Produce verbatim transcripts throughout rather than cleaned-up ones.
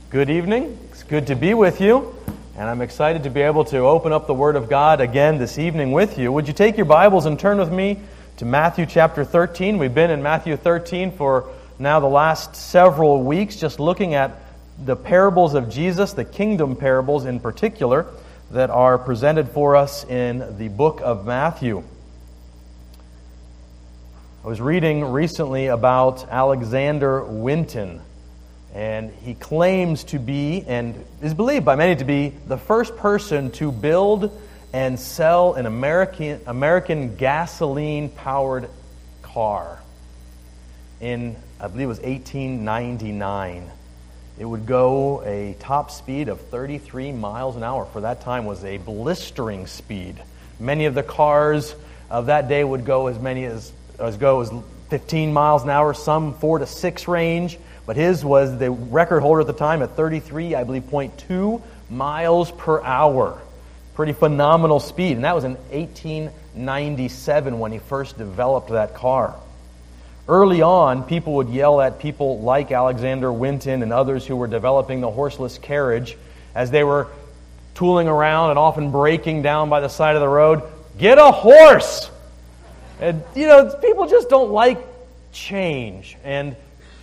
Good evening. It's good to be with you, and I'm excited to be able to open up the Word of God again this evening with you. Would you take your Bibles and turn with me to Matthew chapter thirteen? We've been in Matthew thirteen for now the last several weeks, just looking at the parables of Jesus, the kingdom parables in particular, that are presented for us in the book of Matthew. I was reading recently about Alexander Winton, and he claims to be, and is believed by many to be, the first person to build and sell an American American gasoline-powered car in, I believe it was eighteen ninety-nine. It would go a top speed of thirty-three miles an hour. For that time was a blistering speed. Many of the cars of that day would go as many as, as go as fifteen miles an hour, some four to six range. But his was the record holder at the time at thirty-three, I believe, point two miles per hour. Pretty phenomenal speed. And that was in eighteen ninety-seven when he first developed that car. Early on, people would yell at people like Alexander Winton and others who were developing the horseless carriage as they were tooling around and often breaking down by the side of the road, "Get a horse!" And, you know, people just don't like change and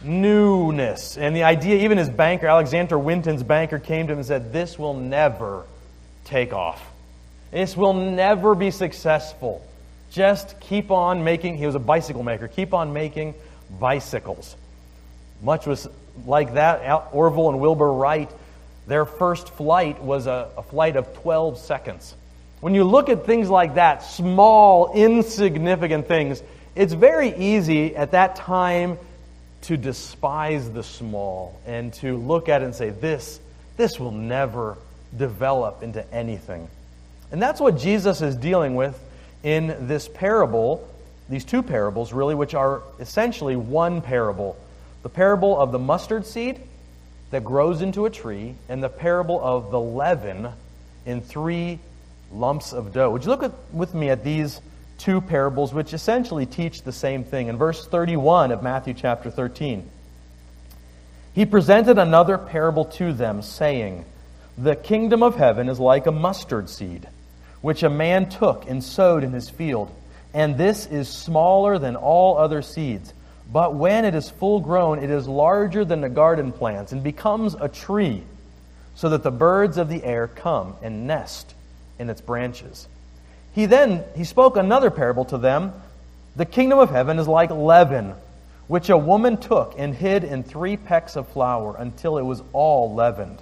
newness. And the idea, even his banker, Alexander Winton's banker, came to him and said, "This will never take off. This will never be successful. Just keep on making," he was a bicycle maker, "keep on making bicycles." Much was like that. Orville and Wilbur Wright, their first flight was a, a flight of twelve seconds. When you look at things like that, small, insignificant things, it's very easy at that time to despise the small and to look at it and say, this, this will never develop into anything. And that's what Jesus is dealing with in this parable, these two parables really, which are essentially one parable. The parable of the mustard seed that grows into a tree, and the parable of the leaven in three lumps of dough. Would you look at, with me at these two parables which essentially teach the same thing? In verse thirty-one of Matthew chapter thirteen, he presented another parable to them, saying, "The kingdom of heaven is like a mustard seed, which a man took and sowed in his field. And this is smaller than all other seeds. But when it is full grown, it is larger than the garden plants and becomes a tree, so that the birds of the air come and nest in its branches." He then, he spoke another parable to them. "The kingdom of heaven is like leaven, which a woman took and hid in three pecks of flour until it was all leavened."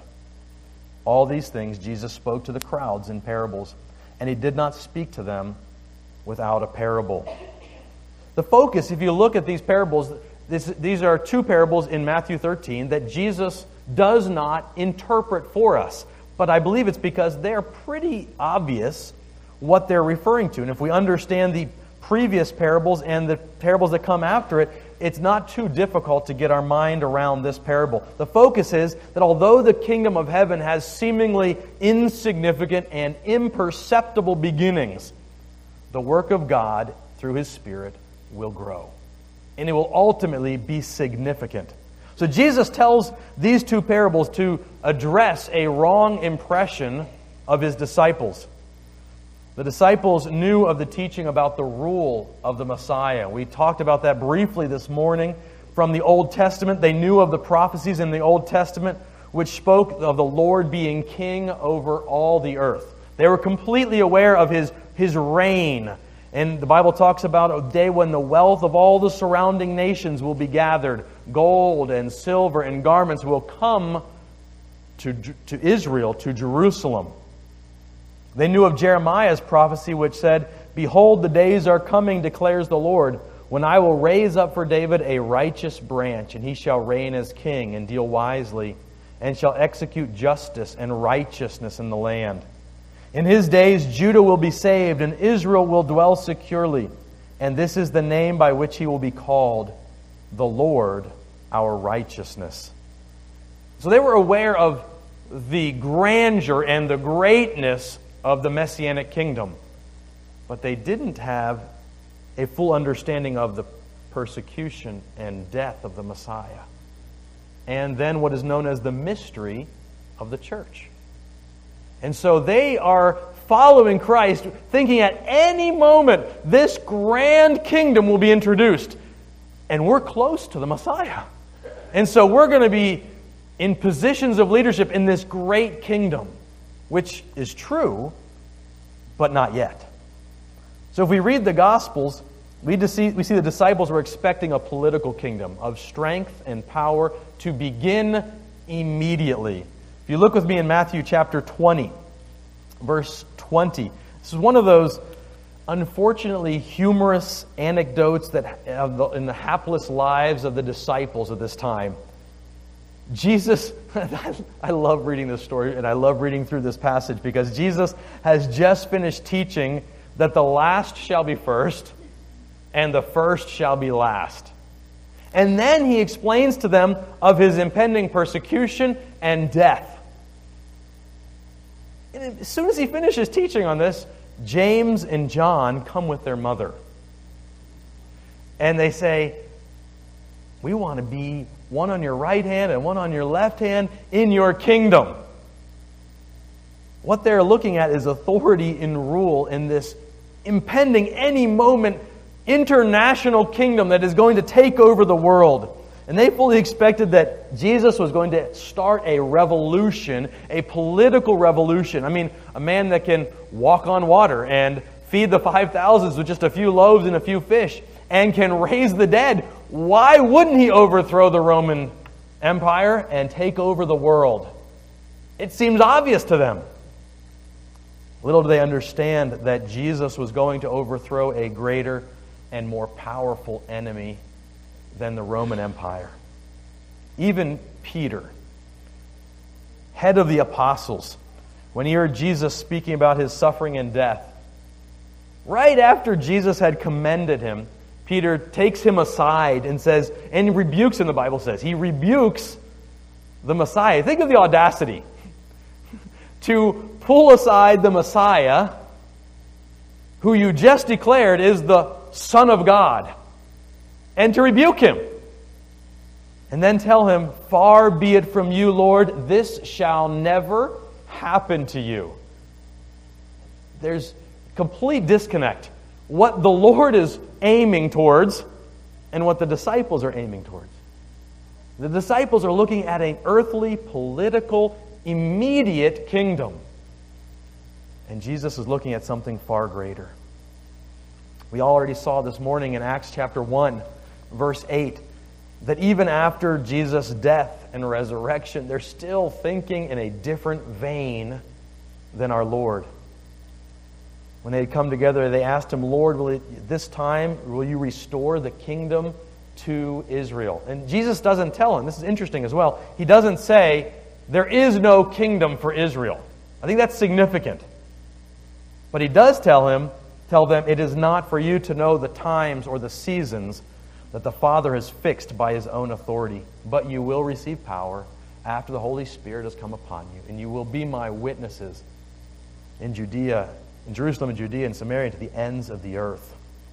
All these things Jesus spoke to the crowds in parables, and he did not speak to them without a parable. The focus, if you look at these parables, this, these are two parables in Matthew thirteen that Jesus does not interpret for us. But I believe it's because they're pretty obvious what they're referring to. And if we understand the previous parables and the parables that come after it, it's not too difficult to get our mind around this parable. The focus is that although the kingdom of heaven has seemingly insignificant and imperceptible beginnings, the work of God through His Spirit will grow. And it will ultimately be significant. So Jesus tells these two parables to address a wrong impression of His disciples. The disciples knew of the teaching about the rule of the Messiah. We talked about that briefly this morning from the Old Testament. They knew of the prophecies in the Old Testament which spoke of the Lord being king over all the earth. They were completely aware of His, his reign. And the Bible talks about a day when the wealth of all the surrounding nations will be gathered. Gold and silver and garments will come to, to Israel, to Jerusalem. They knew of Jeremiah's prophecy which said, "Behold, the days are coming, declares the Lord, when I will raise up for David a righteous branch, and he shall reign as king and deal wisely, and shall execute justice and righteousness in the land. In his days Judah will be saved, and Israel will dwell securely. And this is the name by which he will be called, the Lord our righteousness." So they were aware of the grandeur and the greatness of the Messianic kingdom. But they didn't have a full understanding of the persecution and death of the Messiah. and then what is known as the mystery of the church. And so they are following Christ, thinking at any moment this grand kingdom will be introduced. And we're close to the Messiah. And so we're going to be in positions of leadership in this great kingdom, which is true, but not yet. So if we read the Gospels, we see, we see the disciples were expecting a political kingdom of strength and power to begin immediately. If you look with me in Matthew chapter twenty, verse twenty, this is one of those unfortunately humorous anecdotes that in the hapless lives of the disciples of this time. Jesus, I love reading this story and I love reading through this passage because Jesus has just finished teaching that the last shall be first and the first shall be last. And then he explains to them of his impending persecution and death. And as soon as he finishes teaching on this, James and John come with their mother. And they say, we want to be one on your right hand and one on your left hand in your kingdom. What they're looking at is authority and rule in this impending, any moment, international kingdom that is going to take over the world. And they fully expected that Jesus was going to start a revolution, a political revolution. I mean, a man that can walk on water and feed the five thousands with just a few loaves and a few fish and can raise the dead. Why wouldn't he overthrow the Roman Empire and take over the world? It seems obvious to them. Little do they understand that Jesus was going to overthrow a greater and more powerful enemy than the Roman Empire. Even Peter, head of the apostles, when he heard Jesus speaking about his suffering and death, right after Jesus had commended him, Peter takes him aside and says, and rebukes him, the Bible says. He rebukes the Messiah. Think of the audacity to pull aside the Messiah, who you just declared is the Son of God, and to rebuke him. And then tell him, far be it from you, Lord, this shall never happen to you. There's complete disconnect. What the Lord is aiming towards and what the disciples are aiming towards. The disciples are looking at an earthly, political, immediate kingdom. And Jesus is looking at something far greater. We already saw this morning in Acts chapter one, verse eight, that even after Jesus' death and resurrection, they're still thinking in a different vein than our Lord. When they had come together, they asked him, Lord, will it, this time will you restore the kingdom to Israel? And Jesus doesn't tell him. This is interesting as well. He doesn't say, there is no kingdom for Israel. I think that's significant. But he does tell him, tell them, it is not for you to know the times or the seasons that the Father has fixed by His own authority, but you will receive power after the Holy Spirit has come upon you, and you will be my witnesses in Judea, in Jerusalem and Judea and Samaria, to the ends of the earth.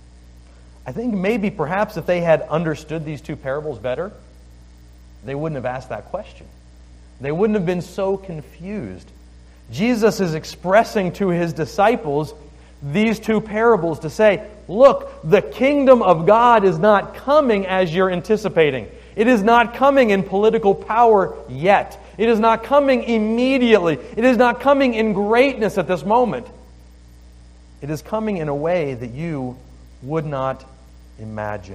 I think maybe perhaps if they had understood these two parables better, they wouldn't have asked that question. They wouldn't have been so confused. Jesus is expressing to His disciples these two parables to say, look, the kingdom of God is not coming as you're anticipating. It is not coming in political power yet. It is not coming immediately. It is not coming in greatness at this moment. It is coming in a way that you would not imagine.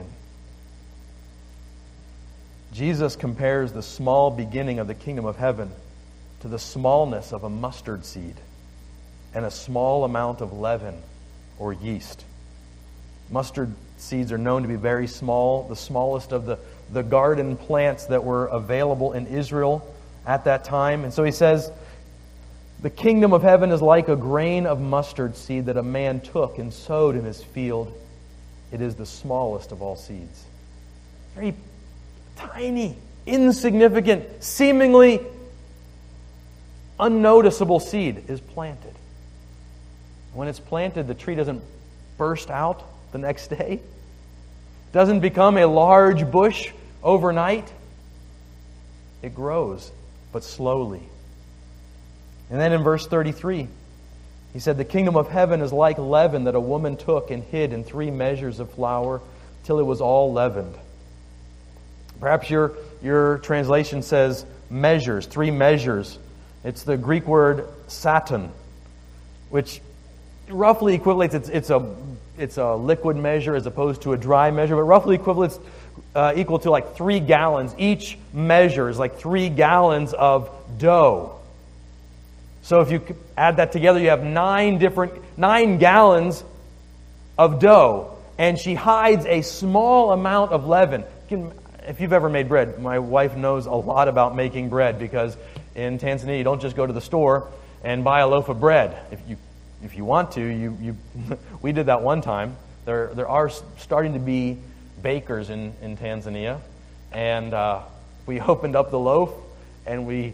Jesus compares the small beginning of the kingdom of heaven to the smallness of a mustard seed and a small amount of leaven or yeast. Mustard seeds are known to be very small, the smallest of the, the garden plants that were available in Israel at that time. And so he says, the kingdom of heaven is like a grain of mustard seed that a man took and sowed in his field. It is the smallest of all seeds. Very tiny, insignificant, seemingly unnoticeable seed is planted. When it's planted, the tree doesn't burst out the next day. Doesn't become a large bush overnight. It grows, but slowly. And then in verse thirty-three, he said, the kingdom of heaven is like leaven that a woman took and hid in three measures of flour till it was all leavened. Perhaps your, your translation says measures, three measures. It's the Greek word saton, which roughly equivalates, it's, it's, a, it's a liquid measure as opposed to a dry measure, but roughly equivalates uh, equal to like three gallons. Each measure is like three gallons of dough. So if you add that together, you have nine different, nine gallons of dough. And she hides a small amount of leaven. If you've ever made bread, my wife knows a lot about making bread, because in Tanzania you don't just go to the store and buy a loaf of bread. If you if you want to, you you we did that one time. There there are starting to be bakers in, in Tanzania, and uh, we opened up the loaf and we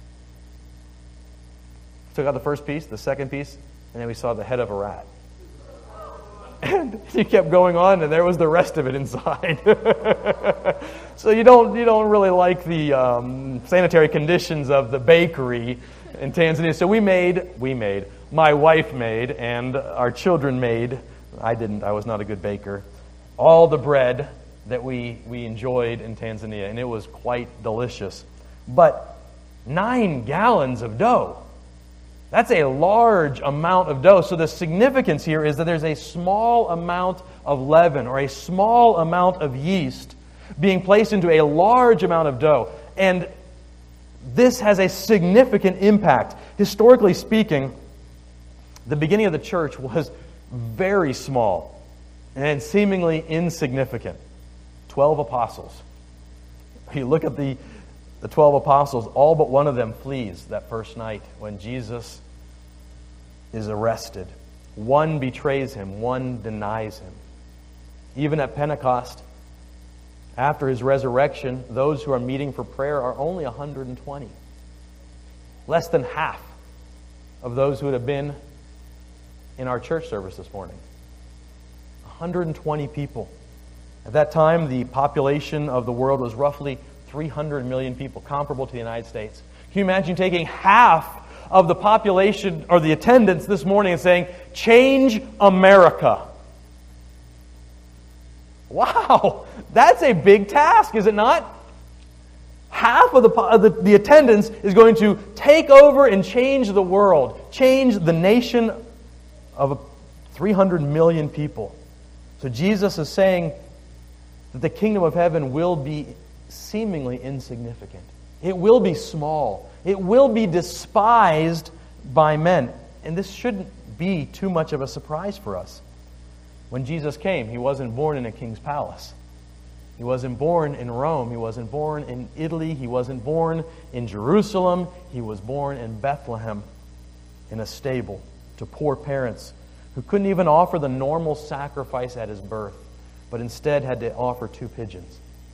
took out the first piece, the second piece, and then we saw the head of a rat. And he kept going on, and there was the rest of it inside. So you don't you don't really like the um, sanitary conditions of the bakery in Tanzania. So we made, we made, my wife made, and our children made. I didn't. I was not a good baker. All the bread that we we enjoyed in Tanzania, and it was quite delicious. But nine gallons of dough. That's a large amount of dough. So the significance here is that there's a small amount of leaven or a small amount of yeast being placed into a large amount of dough. And this has a significant impact. Historically speaking, the beginning of the church was very small and seemingly insignificant. Twelve apostles. You look at the The twelve apostles, all but one of them flees that first night when Jesus is arrested. One betrays him, one denies him. Even at Pentecost, after his resurrection, those who are meeting for prayer are only one hundred twenty. Less than half of those who would have been in our church service this morning. one hundred twenty people. At that time, the population of the world was roughly three hundred million people, comparable to the United States. Can you imagine taking half of the population or the attendance this morning and saying, change America? Wow, that's a big task, is it not? Half of the, of the, the attendance is going to take over and change the world, change the nation of three hundred million people. So Jesus is saying that the kingdom of heaven will be seemingly insignificant. It will be small. It will be despised by men. And this shouldn't be too much of a surprise for us. When Jesus came, He wasn't born in a king's palace. He wasn't born in Rome. He wasn't born in Italy. He wasn't born in Jerusalem. He was born in Bethlehem, in a stable, to poor parents who couldn't even offer the normal sacrifice at His birth, but instead had to offer two pigeons.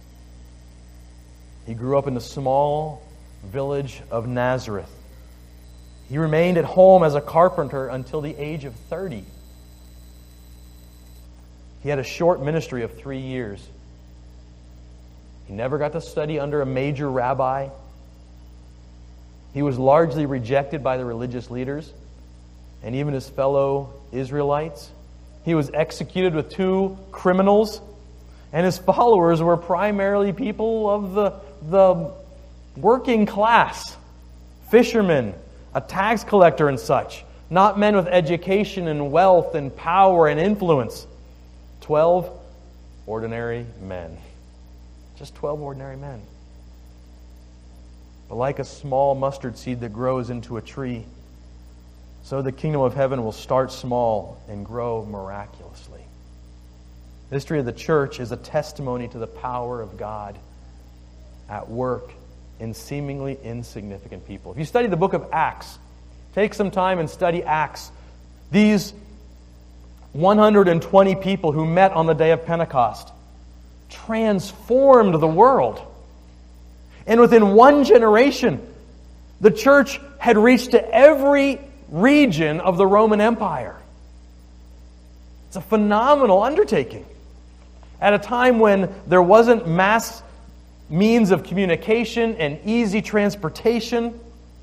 He grew up in the small village of Nazareth. He remained at home as a carpenter until the age of thirty. He had a short ministry of three years. He never got to study under a major rabbi. He was largely rejected by the religious leaders and even his fellow Israelites. He was executed with two criminals, and his followers were primarily people of the, the working class, fishermen, a tax collector and such, not men with education and wealth and power and influence. Twelve ordinary men. Just twelve ordinary men. But like a small mustard seed that grows into a tree, so the kingdom of heaven will start small and grow miraculously. The history of the church is a testimony to the power of God at work in seemingly insignificant people. If you study the book of Acts, take some time and study Acts. These one hundred twenty people who met on the day of Pentecost transformed the world. And within one generation, the church had reached to every region of the Roman Empire. It's a phenomenal undertaking. At a time when there wasn't mass means of communication and easy transportation.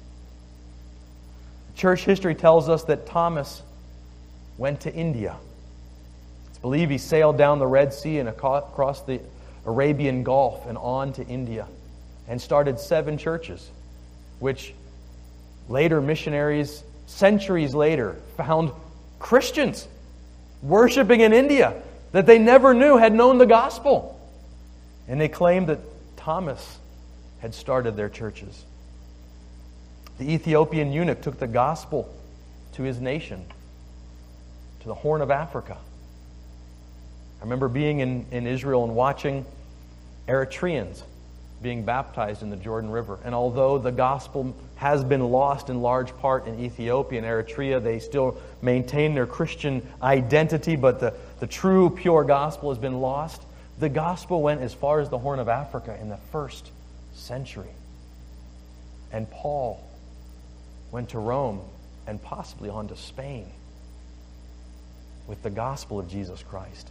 Church history tells us that Thomas went to India. It's believed he sailed down the Red Sea and across the Arabian Gulf and on to India and started seven churches, which later missionaries, centuries later, found Christians worshiping in India that they never knew had known the gospel. And they claimed that Thomas had started their churches. The Ethiopian eunuch took the gospel to his nation, to the Horn of Africa. I remember being in, in Israel and watching Eritreans being baptized in the Jordan River. And although the gospel has been lost in large part in Ethiopia and Eritrea, they still maintain their Christian identity, but the, the true, pure gospel has been lost. The gospel went as far as the Horn of Africa in the first century. And Paul went to Rome and possibly on to Spain with the gospel of Jesus Christ.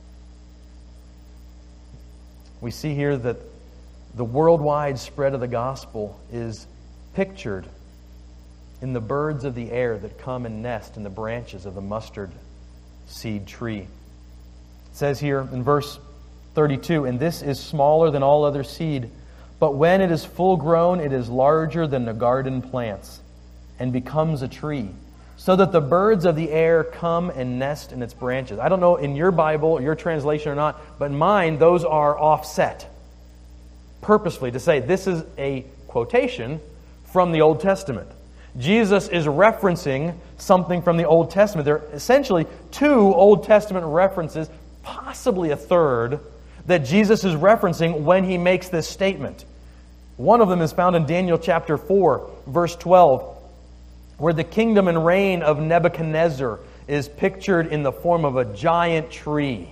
We see here that the worldwide spread of the gospel is pictured in the birds of the air that come and nest in the branches of the mustard seed tree. It says here in verse thirty-two, "And this is smaller than all other seed, but when it is full grown, it is larger than the garden plants, and becomes a tree, so that the birds of the air come and nest in its branches." I don't know in your Bible, your translation or not, but in mine, those are offset purposefully to say this is a quotation from the Old Testament. Jesus is referencing something from the Old Testament. There are essentially two Old Testament references, possibly a third, that Jesus is referencing when he makes this statement. One of them is found in Daniel chapter four, verse twelve, where the kingdom and reign of Nebuchadnezzar is pictured in the form of a giant tree.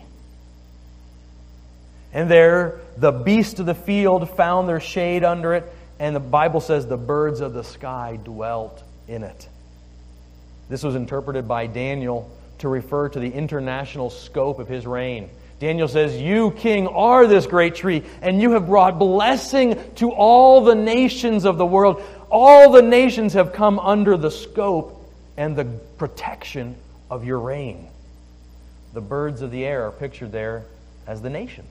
And there, the beasts of the field found their shade under it, and the Bible says the birds of the sky dwelt in it. This was interpreted by Daniel to refer to the international scope of his reign. Daniel says, "You, king, are this great tree, and you have brought blessing to all the nations of the world. All the nations have come under the scope and the protection of your reign." The birds of the air are pictured there as the nations.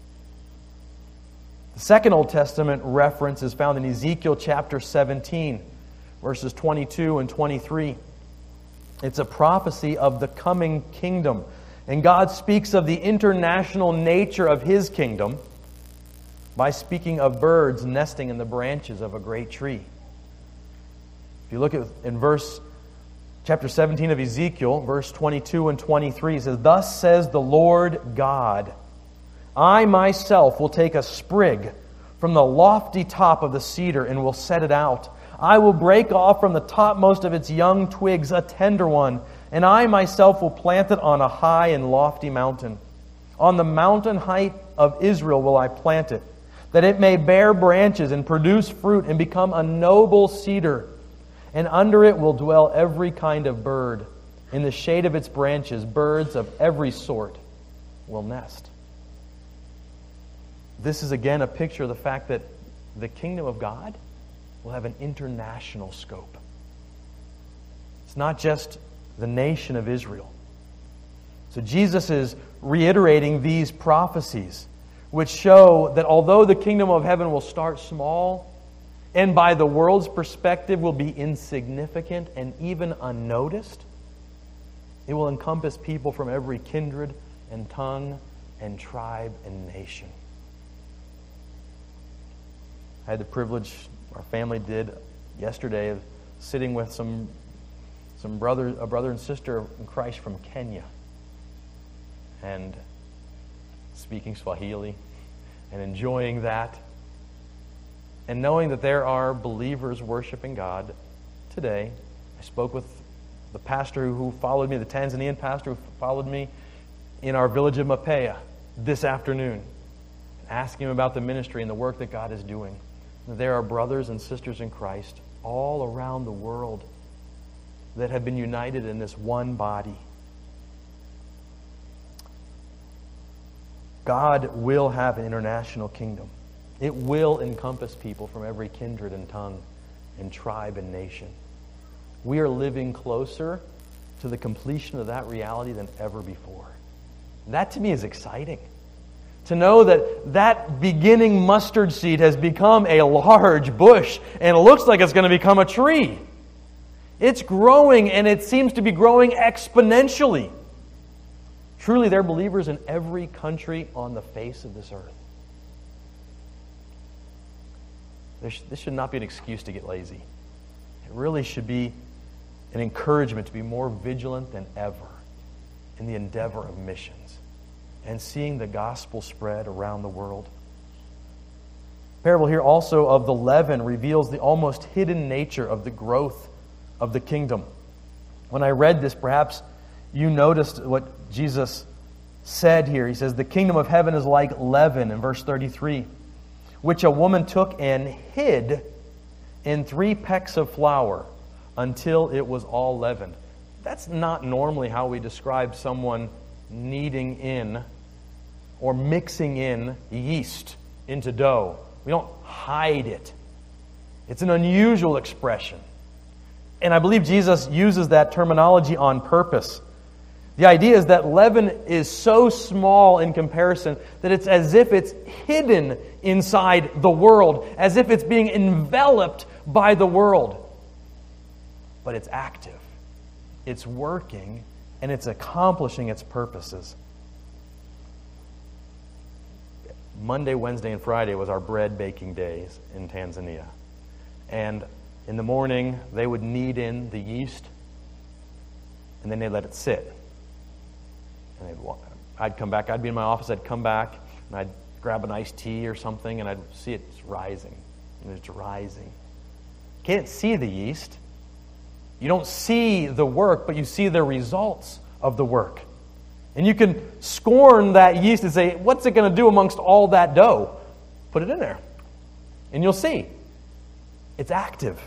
The second Old Testament reference is found in Ezekiel chapter seventeen, verses twenty-two and twenty-three. It's a prophecy of the coming kingdom. And God speaks of the international nature of His kingdom by speaking of birds nesting in the branches of a great tree. If you look at in verse chapter seventeen of Ezekiel, verse twenty-two and twenty-three, it says, "Thus says the Lord God, I myself will take a sprig from the lofty top of the cedar and will set it out. I will break off from the topmost of its young twigs a tender one, and I myself will plant it on a high and lofty mountain. On the mountain height of Israel will I plant it, that it may bear branches and produce fruit and become a noble cedar. And under it will dwell every kind of bird. In the shade of its branches, birds of every sort will nest." This is again a picture of the fact that the kingdom of God will have an international scope. It's not just the nation of Israel. So Jesus is reiterating these prophecies, which show that although the kingdom of heaven will start small, and by the world's perspective will be insignificant and even unnoticed, it will encompass people from every kindred and tongue and tribe and nation. I had the privilege, our family did yesterday, of sitting with some some brother, a brother and sister in Christ from Kenya, and speaking Swahili and enjoying that, and knowing that there are believers worshiping God today. I spoke with the pastor who followed me, the Tanzanian pastor who followed me in our village of Mapea this afternoon, asking him about the ministry and the work that God is doing. There are brothers and sisters in Christ all around the world that have been united in this one body. God will have an international kingdom. It will encompass people from every kindred and tongue and tribe and nation. We are living closer to the completion of that reality than ever before. That to me is exciting. To know that that beginning mustard seed has become a large bush and it looks like it's going to become a tree. It's growing, and it seems to be growing exponentially. Truly, there are believers in every country on the face of this earth. This should not be an excuse to get lazy. It really should be an encouragement to be more vigilant than ever in the endeavor of missions and seeing the gospel spread around the world. The parable here also of the leaven reveals the almost hidden nature of the growth of the kingdom. When I read this, perhaps you noticed what Jesus said here. He says, the kingdom of heaven is like leaven, in verse thirty-three, which a woman took and hid in three pecks of flour until it was all leavened. That's not normally how we describe someone kneading in or mixing in yeast into dough. We don't hide it. It's an unusual expression. And I believe Jesus uses that terminology on purpose. The idea is that leaven is so small in comparison that it's as if it's hidden inside the world, as if it's being enveloped by the world. But it's active, it's working, and it's accomplishing its purposes. Monday, Wednesday, and Friday was our bread baking days in Tanzania. And in the morning, they would knead in the yeast, and then they'd let it sit. And they'd walk, I'd come back, I'd be in my office, I'd come back, and I'd grab an iced tea or something, and I'd see it's rising. And it's rising. You can't see the yeast. You don't see the work, but you see the results of the work. And you can scorn that yeast and say, what's it going to do amongst all that dough? Put it in there. And you'll see. It's active.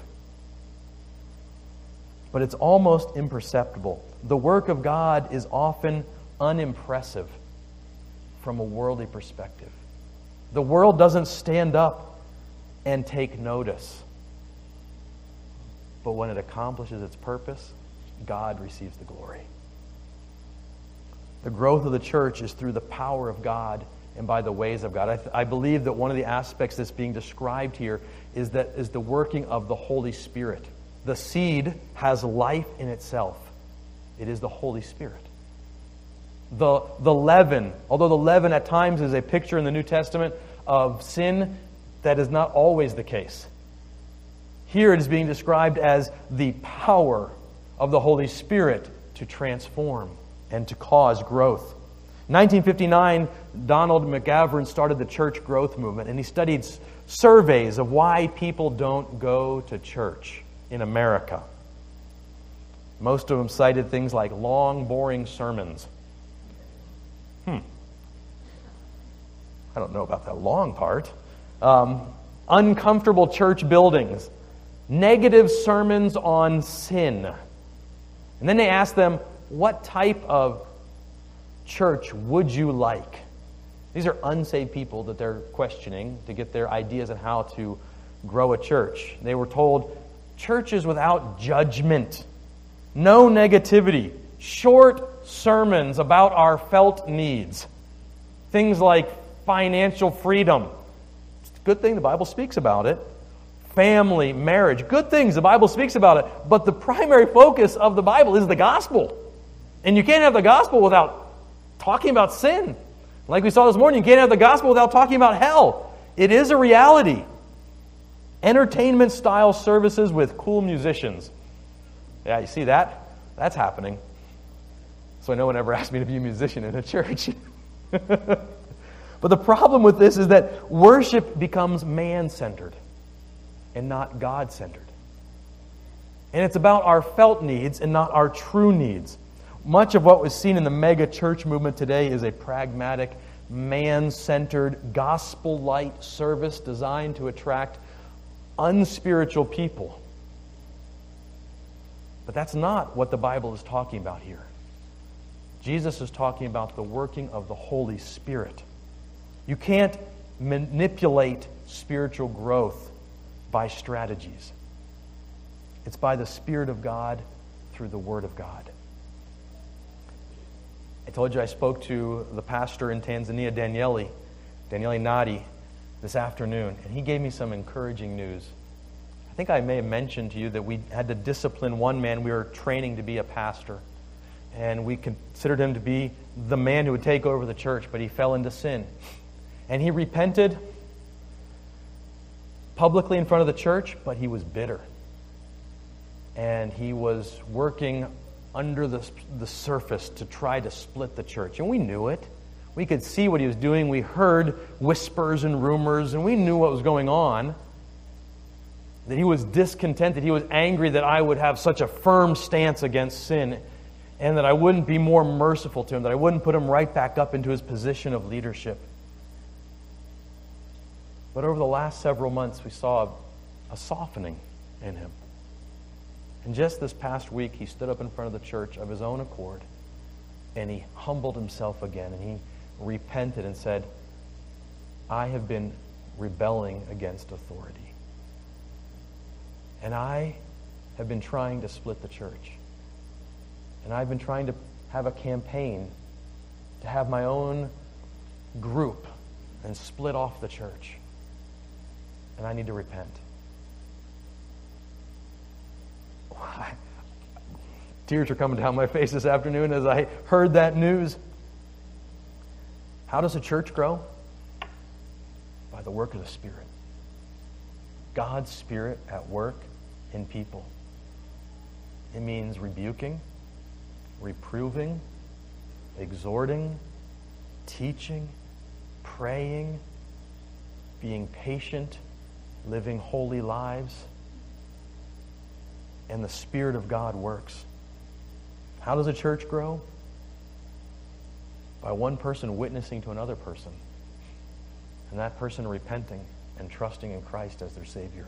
But it's almost imperceptible. The work of God is often unimpressive from a worldly perspective. The world doesn't stand up and take notice. But when it accomplishes its purpose, God receives the glory. The growth of the church is through the power of God and by the ways of God. I, th- I believe that one of the aspects that's being described here is that is the working of the Holy Spirit. The seed has life in itself. It is the Holy Spirit. The, the leaven, although the leaven at times is a picture in the New Testament of sin, that is not always the case. Here it is being described as the power of the Holy Spirit to transform and to cause growth. In nineteen fifty-nine, Donald McGavran started the church growth movement, and he studied surveys of why people don't go to church in America. Most of them cited things like long, boring sermons. Hmm. I don't know about that long part. Um, uncomfortable church buildings. Negative sermons on sin. And then they asked them, what type of church would you like? These are unsaved people that they're questioning to get their ideas on how to grow a church. They were told, churches without judgment, no negativity, short sermons about our felt needs, things like financial freedom. It's a good thing the Bible speaks about it. Family, marriage, good things, the Bible speaks about it. But the primary focus of the Bible is the gospel. And you can't have the gospel without talking about sin. Like we saw this morning, you can't have the gospel without talking about hell. It is a reality. Entertainment-style services with cool musicians. Yeah, you see that? That's happening. So no one ever asked me to be a musician in a church. But the problem with this is that worship becomes man-centered and not God-centered. And it's about our felt needs and not our true needs. Much of what was seen in the mega church movement today is a pragmatic, man-centered, gospel-light service designed to attract unspiritual people. But that's not what the Bible is talking about here. Jesus is talking about the working of the Holy Spirit. You can't manipulate spiritual growth by strategies. It's by the Spirit of God through the Word of God. I told you I spoke to the pastor in Tanzania, Daniele, Daniele Nadi, this afternoon, and he gave me some encouraging news. I think I may have mentioned to you that we had to discipline one man we were training to be a pastor, and we considered him to be the man who would take over the church, but he fell into sin. And he repented publicly in front of the church, but he was bitter. And he was working under the, the surface to try to split the church. And we knew it. We could see what he was doing. We heard whispers and rumors, and we knew what was going on. That he was discontented. He was angry that I would have such a firm stance against sin, and that I wouldn't be more merciful to him, that I wouldn't put him right back up into his position of leadership. But over the last several months, we saw a, a softening in him. And just this past week, he stood up in front of the church of his own accord, and he humbled himself again, and he repented and said, I have been rebelling against authority. And I have been trying to split the church. And I've been trying to have a campaign to have my own group and split off the church. And I need to repent. Tears are coming down my face this afternoon as I heard that news. How does a church grow? By the work of the Spirit. God's Spirit at work in people. It means rebuking, reproving, exhorting, teaching, praying, being patient, living holy lives. And the Spirit of God works. How does a church grow? By one person witnessing to another person, and that person repenting and trusting in Christ as their Savior.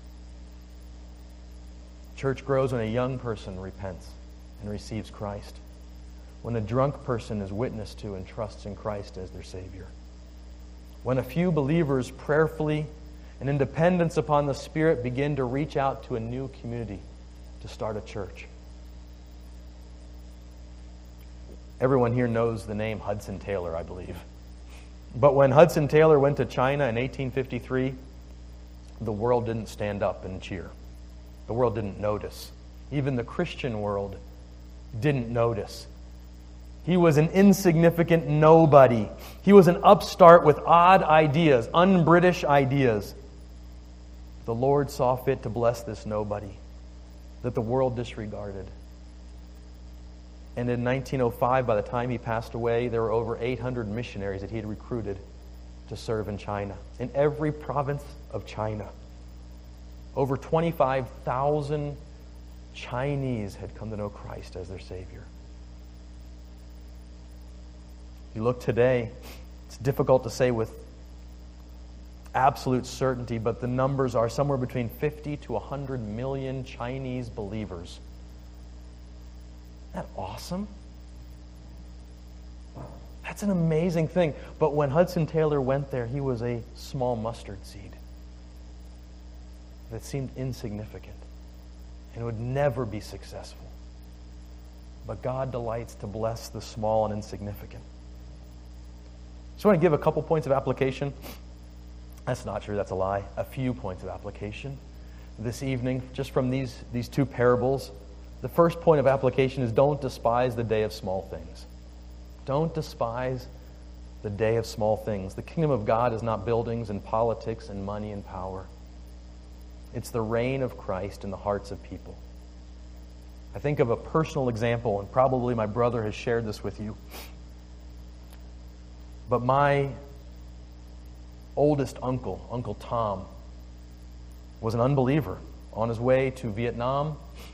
Church grows when a young person repents and receives Christ, when a drunk person is witnessed to and trusts in Christ as their Savior, when a few believers prayerfully and in dependence upon the Spirit begin to reach out to a new community to start a church. Everyone here knows the name Hudson Taylor, I believe. But when Hudson Taylor went to China in eighteen fifty-three, the world didn't stand up and cheer. The world didn't notice. Even the Christian world didn't notice. He was an insignificant nobody. He was an upstart with odd ideas, un-British ideas. The Lord saw fit to bless this nobody that the world disregarded. And in nineteen oh five, by the time he passed away, there were over eight hundred missionaries that he had recruited to serve in China, in every province of China. Over twenty-five thousand Chinese had come to know Christ as their Savior. If you look today, it's difficult to say with absolute certainty, but the numbers are somewhere between fifty to one hundred million Chinese believers. Isn't that awesome? That's an amazing thing. But when Hudson Taylor went there, he was a small mustard seed that seemed insignificant and would never be successful. But God delights to bless the small and insignificant. Just want to give a couple points of application. That's not true, that's a lie. A few points of application this evening, just from these, these two parables. The first point of application is don't despise the day of small things. Don't despise the day of small things. The kingdom of God is not buildings and politics and money and power. It's the reign of Christ in the hearts of people. I think of a personal example, and probably my brother has shared this with you. But my oldest uncle, Uncle Tom, was an unbeliever on his way to Vietnam.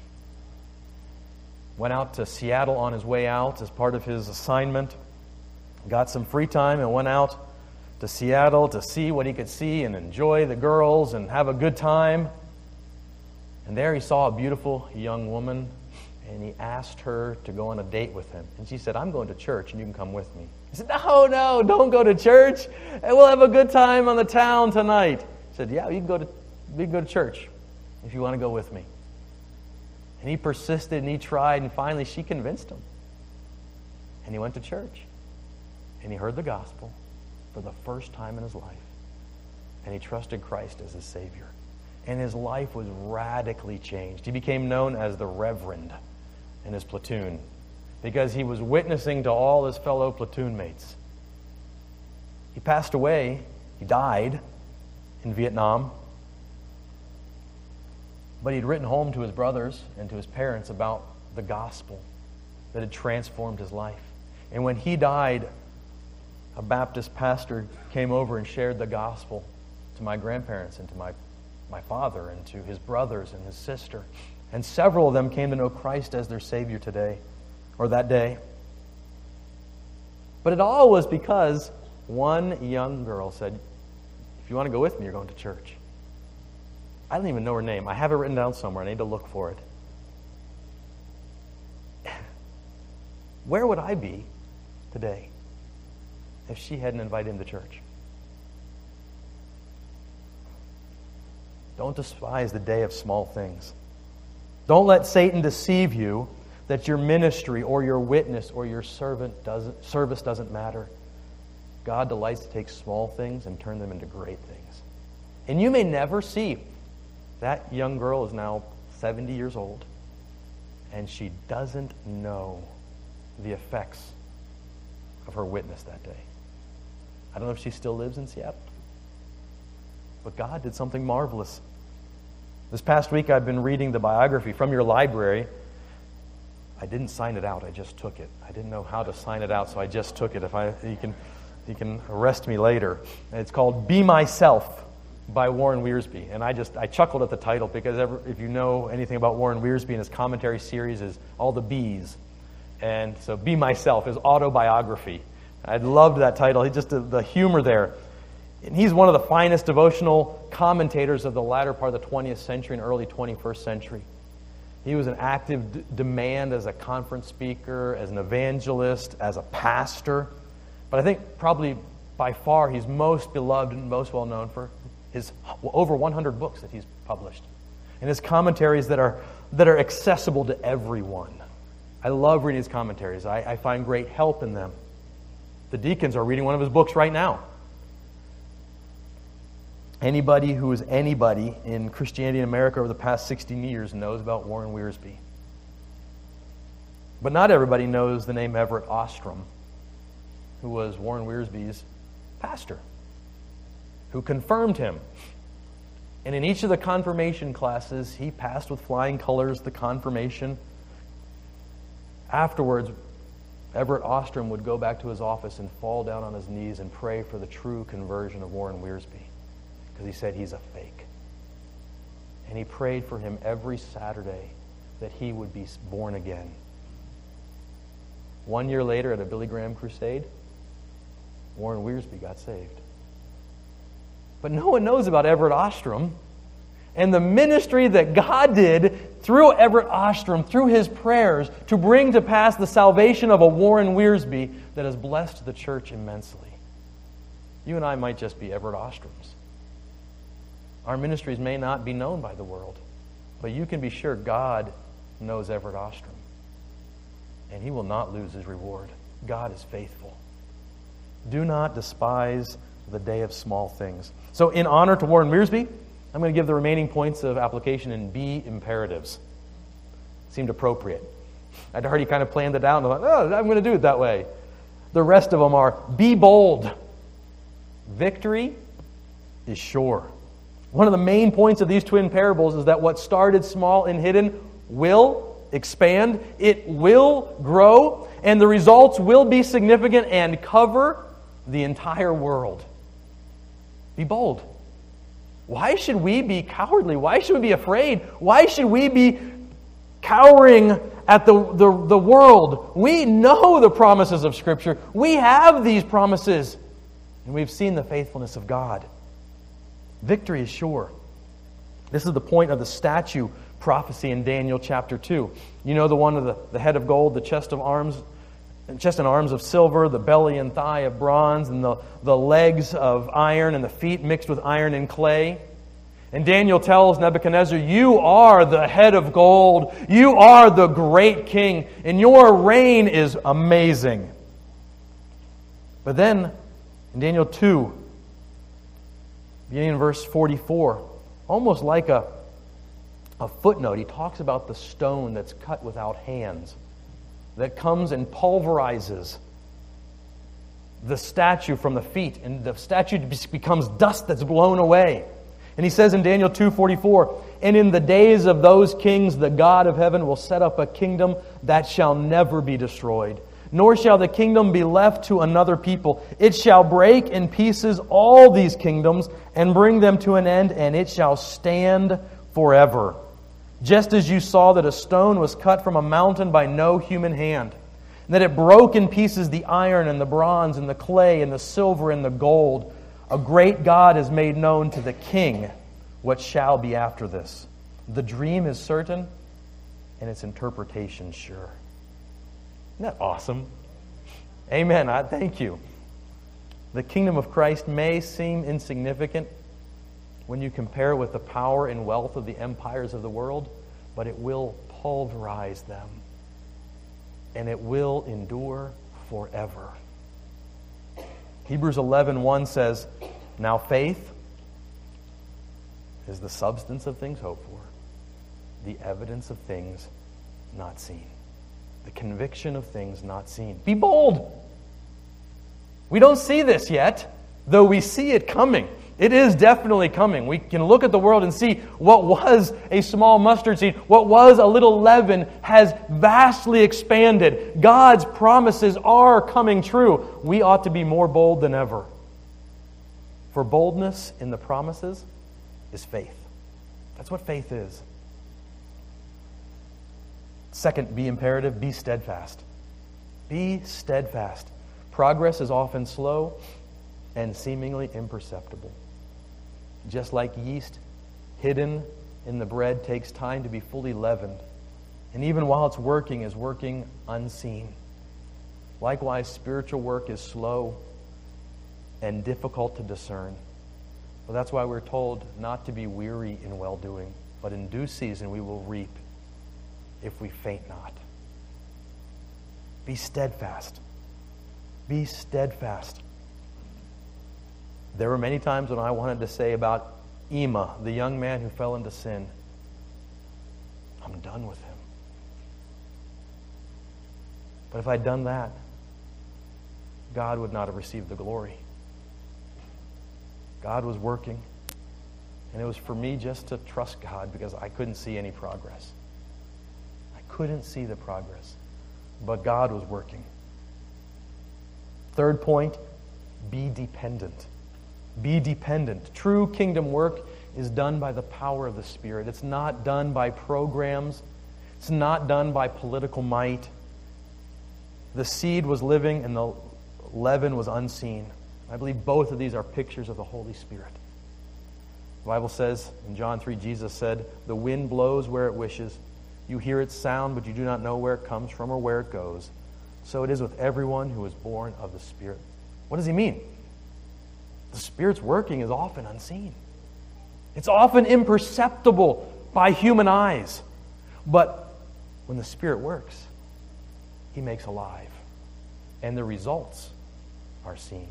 Went out to Seattle on his way out as part of his assignment. Got some free time and went out to Seattle to see what he could see and enjoy the girls and have a good time. And there he saw a beautiful young woman, and he asked her to go on a date with him. And she said, I'm going to church and you can come with me. He said, no, no, don't go to church. And we'll have a good time on the town tonight. said, yeah, you can go to, you can go to church if you want to go with me. And he persisted and he tried, and finally she convinced him. And he went to church. And he heard the gospel for the first time in his life. And he trusted Christ as his Savior. And his life was radically changed. He became known as the Reverend in his platoon because he was witnessing to all his fellow platoon mates. He passed away. He died in Vietnam. But he'd written home to his brothers and to his parents about the gospel that had transformed his life. And when he died, a Baptist pastor came over and shared the gospel to my grandparents and to my, my father and to his brothers and his sister. And several of them came to know Christ as their Savior today, or that day. But it all was because one young girl said, if you want to go with me, you're going to church. I don't even know her name. I have it written down somewhere. I need to look for it. Where would I be today if she hadn't invited him to church? Don't despise the day of small things. Don't let Satan deceive you that your ministry or your witness or your servant doesn't, service doesn't matter. God delights to take small things and turn them into great things. And you may never see. That young girl is now seventy years old, and she doesn't know the effects of her witness that day. I don't know if she still lives in Seattle, but God did something marvelous. This past week I've been reading the biography from your library. I didn't sign it out, I just took it. I didn't know how to sign it out, so I just took it. If I, you can, you can arrest me later. And it's called Be Myself by Warren Wiersbe. And I just, I chuckled at the title because ever, if you know anything about Warren Wiersbe, and his commentary series is all the B's. And so Be Myself, his autobiography. I loved that title. He just, the, the humor there. And he's one of the finest devotional commentators of the latter part of the twentieth century and early twenty-first century. He was an active d- demand as a conference speaker, as an evangelist, as a pastor. But I think probably by far he's most beloved and most well known for his over one hundred books that he's published, and his commentaries that are that are accessible to everyone. I love reading his commentaries. I, I find great help in them. The deacons are reading one of his books right now. Anybody who is anybody in Christianity in America over the past sixteen years knows about Warren Wiersbe. But not everybody knows the name Everett Ostrom, who was Warren Wiersbe's pastor, who confirmed him. And in each of the confirmation classes, he passed with flying colors the confirmation. Afterwards, Everett Ostrom would go back to his office and fall down on his knees and pray for the true conversion of Warren Wiersbe, because he said he's a fake. And he prayed for him every Saturday that he would be born again. One year later at a Billy Graham crusade, Warren Wiersbe got saved. But no one knows about Everett Ostrom and the ministry that God did through Everett Ostrom, through his prayers, to bring to pass the salvation of a Warren Wiersbe that has blessed the church immensely. You and I might just be Everett Ostroms. Our ministries may not be known by the world, but you can be sure God knows Everett Ostrom, and he will not lose his reward. God is faithful. Do not despise the day of small things. So in honor to Warren Wiersbe, I'm going to give the remaining points of application in B imperatives. Seemed appropriate. I'd already kind of planned it out and I thought, oh, I'm going to do it that way. The rest of them are, be bold. Victory is sure. One of the main points of these twin parables is that what started small and hidden will expand, it will grow, and the results will be significant and cover the entire world. Be bold. Why should we be cowardly? Why should we be afraid? Why should we be cowering at the, the, the world? We know the promises of Scripture. We have these promises, and we've seen the faithfulness of God. Victory is sure. This is the point of the statue prophecy in Daniel chapter two. You know the one of the, the head of gold, the chest of arms, chest and arms of silver, the belly and thigh of bronze, and the, the legs of iron, and the feet mixed with iron and clay. And Daniel tells Nebuchadnezzar, you are the head of gold. You are the great king. And your reign is amazing. But then, in Daniel two, beginning in verse forty-four, almost like a, a footnote, he talks about the stone that's cut without hands, that comes and pulverizes the statue from the feet, and the statue becomes dust that's blown away. And he says in Daniel two forty-four, and in the days of those kings, the God of heaven will set up a kingdom that shall never be destroyed, nor shall the kingdom be left to another people. It shall break in pieces all these kingdoms and bring them to an end, and it shall stand forever. Just as you saw that a stone was cut from a mountain by no human hand, and that it broke in pieces the iron and the bronze and the clay and the silver and the gold, a great God has made known to the king what shall be after this. The dream is certain, and its interpretation sure. Isn't that awesome? Amen. I thank you. The kingdom of Christ may seem insignificant when you compare it with the power and wealth of the empires of the world, but it will pulverize them, and it will endure forever. Hebrews eleven one says, now faith is the substance of things hoped for, the evidence of things not seen. The conviction of things not seen. Be bold. We don't see this yet, though we see it coming. It is definitely coming. We can look at the world and see what was a small mustard seed, what was a little leaven, has vastly expanded. God's promises are coming true. We ought to be more bold than ever. For boldness in the promises is faith. That's what faith is. Second, be imperative, be steadfast. Be steadfast. Progress is often slow and seemingly imperceptible. Just like yeast hidden in the bread takes time to be fully leavened, and even while it's working, is working unseen. Likewise, spiritual work is slow and difficult to discern. Well, that's why we're told not to be weary in well-doing, but in due season we will reap if we faint not. Be steadfast. Be steadfast. There were many times when I wanted to say about Ema, the young man who fell into sin, I'm done with him. But if I'd done that, God would not have received the glory. God was working, and it was for me just to trust God because I couldn't see any progress. I couldn't see the progress, but God was working. Third point, be dependent. Be dependent. True kingdom work is done by the power of the Spirit. It's not done by programs. It's not done by political might. The seed was living and the leaven was unseen. I believe both of these are pictures of the Holy Spirit. The Bible says in John three, Jesus said, the wind blows where it wishes. You hear its sound, but you do not know where it comes from or where it goes. So it is with everyone who is born of the Spirit. What does he mean? The Spirit's working is often unseen. It's often imperceptible by human eyes. But when the Spirit works, He makes alive. And the results are seen.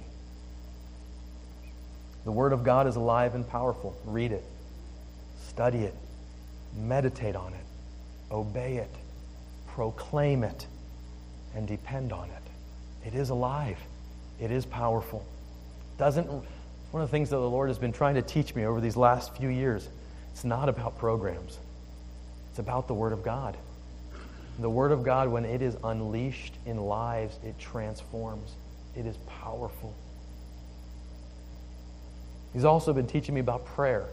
The Word of God is alive and powerful. Read it. Study it. Meditate on it. Obey it. Proclaim it. And depend on it. It is alive. It is powerful. Doesn't one of the things that the Lord has been trying to teach me over these last few years, it's not about programs. It's about the Word of God. The Word of God, when it is unleashed in lives, it transforms. It is powerful. He's also been teaching me about prayer.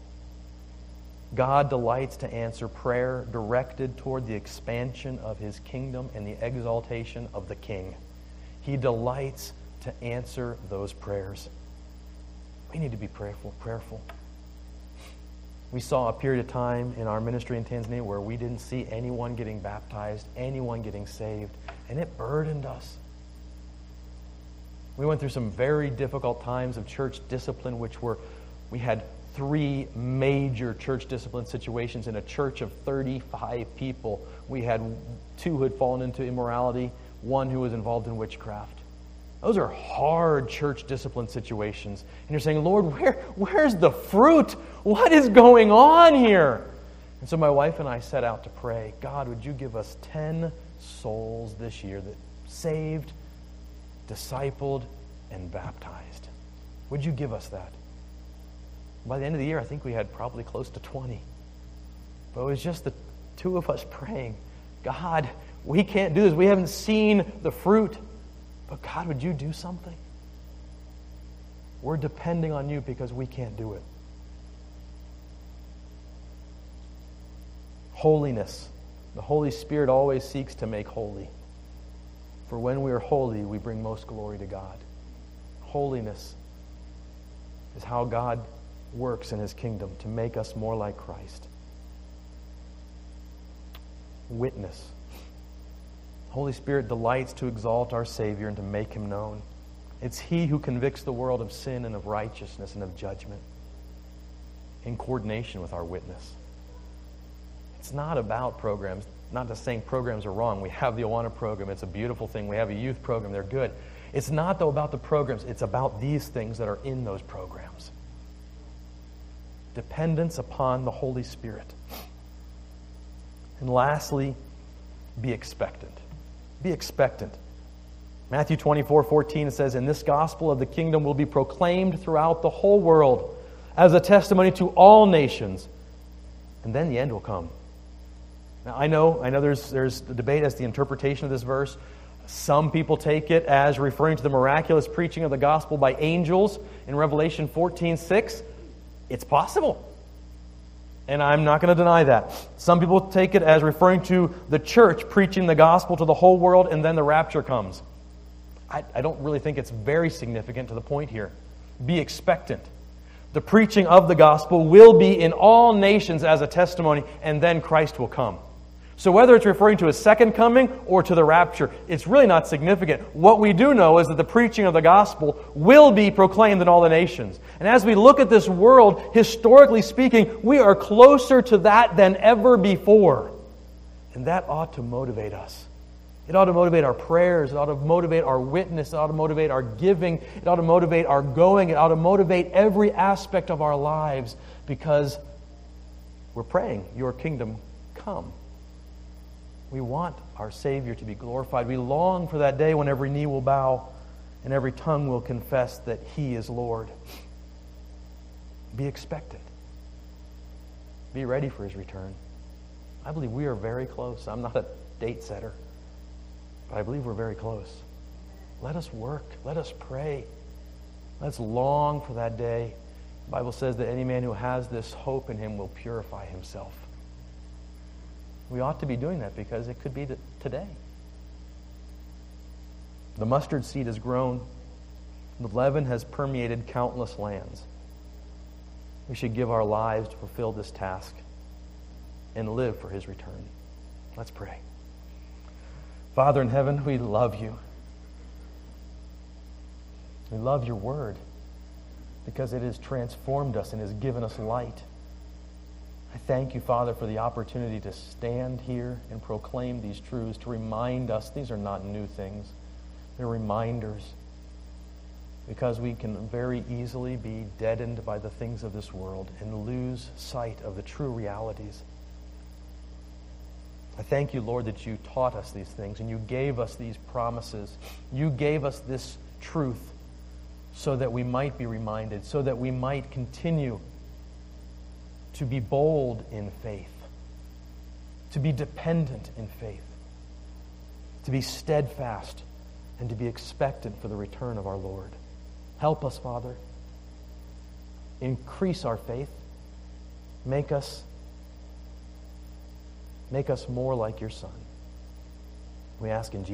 God delights to answer prayer directed toward the expansion of His kingdom and the exaltation of the King. He delights to answer those prayers. We need to be prayerful, prayerful. We saw a period of time in our ministry in Tanzania where we didn't see anyone getting baptized, anyone getting saved, and it burdened us. We went through some very difficult times of church discipline, which were, we had three major church discipline situations in a church of thirty-five people. We had two who had fallen into immorality, one who was involved in witchcraft. Those are hard church discipline situations. And you're saying, Lord, where, where's the fruit? What is going on here? And so my wife and I set out to pray, God, would you give us ten souls this year that saved, discipled, and baptized? Would you give us that? By the end of the year, I think we had probably close to twenty. But it was just the two of us praying, God, we can't do this. We haven't seen the fruit. But God, would you do something? We're depending on you because we can't do it. Holiness. The Holy Spirit always seeks to make holy. For when we are holy, we bring most glory to God. Holiness is how God works in His kingdom to make us more like Christ. Witness. Holy Spirit delights to exalt our Savior and to make Him known. It's He who convicts the world of sin and of righteousness and of judgment in coordination with our witness. It's not about programs. Not just saying programs are wrong. We have the Awana program. It's a beautiful thing. We have a youth program. They're good. It's not, though, about the programs. It's about these things that are in those programs. Dependence upon the Holy Spirit. And lastly, be expectant. Be expectant. Matthew twenty-four fourteen says, "And this gospel of the kingdom will be proclaimed throughout the whole world as a testimony to all nations, and then the end will come." Now, I know, I know there's there's a debate as to the interpretation of this verse. Some people take it as referring to the miraculous preaching of the gospel by angels in Revelation fourteen six. It's possible. And I'm not going to deny that. Some people take it as referring to the church preaching the gospel to the whole world and then the rapture comes. I, I don't really think it's very significant to the point here. Be expectant. The preaching of the gospel will be in all nations as a testimony, and then Christ will come. So whether it's referring to a second coming or to the rapture, it's really not significant. What we do know is that the preaching of the gospel will be proclaimed in all the nations. And as we look at this world, historically speaking, we are closer to that than ever before. And that ought to motivate us. It ought to motivate our prayers. It ought to motivate our witness. It ought to motivate our giving. It ought to motivate our going. It ought to motivate every aspect of our lives, because we're praying, your kingdom come. We want our Savior to be glorified. We long for that day when every knee will bow and every tongue will confess that He is Lord. Be expectant. Be ready for His return. I believe we are very close. I'm not a date setter, but I believe we're very close. Let us work. Let us pray. Let's long for that day. The Bible says that any man who has this hope in Him will purify himself. We ought to be doing that because it could be today. The mustard seed has grown. The leaven has permeated countless lands. We should give our lives to fulfill this task and live for His return. Let's pray. Father in heaven, we love You. We love Your word because it has transformed us and has given us light. I thank You, Father, for the opportunity to stand here and proclaim these truths, to remind us these are not new things. They're reminders, because we can very easily be deadened by the things of this world and lose sight of the true realities. I thank You, Lord, that You taught us these things and You gave us these promises. You gave us this truth so that we might be reminded, so that we might continue to be bold in faith, to be dependent in faith, to be steadfast, and to be expectant for the return of our Lord. Help us, Father. Increase our faith. Make us, make us more like Your Son. We ask in Jesus' name.